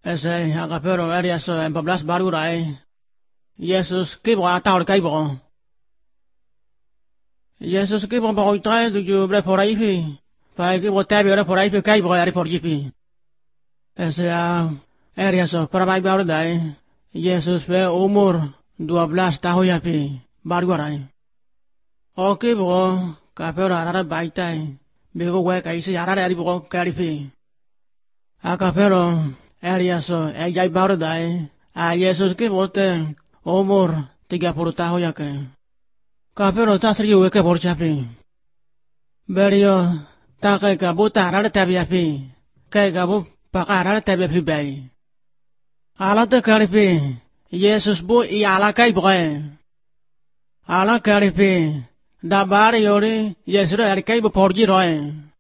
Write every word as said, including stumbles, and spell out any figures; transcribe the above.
Ese agapero Elias empat belas baru rai. Yesus kibo atau kaibo. Yesus kibo bagai trai tujuh belas porai pi. Pai kibo tabi orang porai pi kaibo ari porji pi. Ese Elias perabai baru dai. Yesus pe umur dua belas tahun ya pi baru rai. Oke bo kapero arara baitai. Bego gue kaisi arara ari bo kari pi. Akapero Elias eh jai baru dai. A Yesus kibo te umur tiga puluh tahun ya ke. Kapero tak serius ke borcapi. Berio tak ke gabu tarara tabi api. Ke gabu pakarara tabi api bay. Alat karipi Yesus bu i ala kai boy. Ala karipi dabari yori Yesus ari kai bu porji roy.